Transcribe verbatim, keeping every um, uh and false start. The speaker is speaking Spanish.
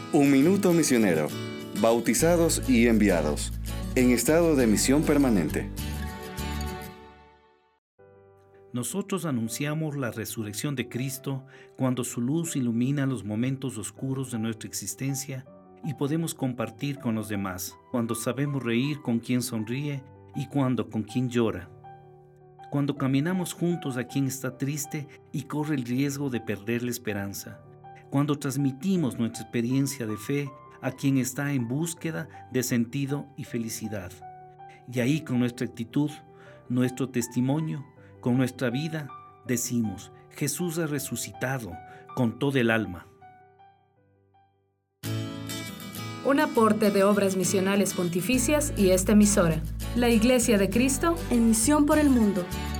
Un minuto misionero, bautizados y enviados, en estado de misión permanente. Nosotros anunciamos la resurrección de Cristo cuando su luz ilumina los momentos oscuros de nuestra existencia y podemos compartir con los demás, cuando sabemos reír con quien sonríe y cuando con quien llora. Cuando caminamos juntos a quien está triste y corre el riesgo de perder la esperanza. Cuando transmitimos nuestra experiencia de fe a quien está en búsqueda de sentido y felicidad. Y ahí con nuestra actitud, nuestro testimonio, con nuestra vida, decimos, Jesús ha resucitado con todo el alma. Un aporte de Obras Misionales Pontificias y esta emisora. La Iglesia de Cristo en misión por el mundo.